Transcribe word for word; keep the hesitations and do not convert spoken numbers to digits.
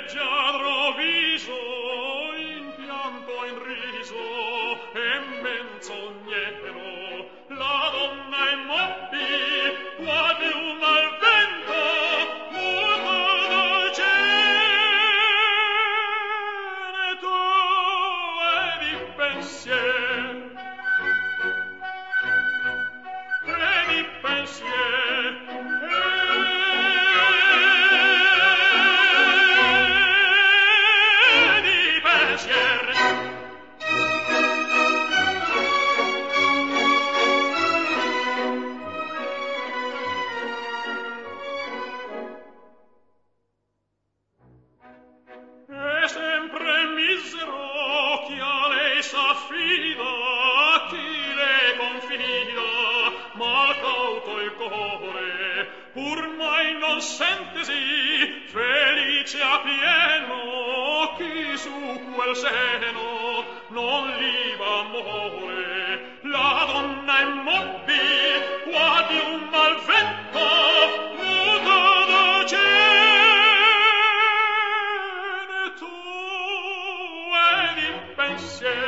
leggiadro viso, in pianto in riso, e menzognero, la donna immobile, quasi un mal vento, muto dolcene tu e di pensier, e di pensier, e di pensier. E sempre misero chi a lei s'affida, chi le confida, mal cauto il cuore, pur mai non sentesi felice a pieno, chi su quel seno non liva amore. La donna immobile, quasi un mal vento, muto dolcene tu ed in pensier.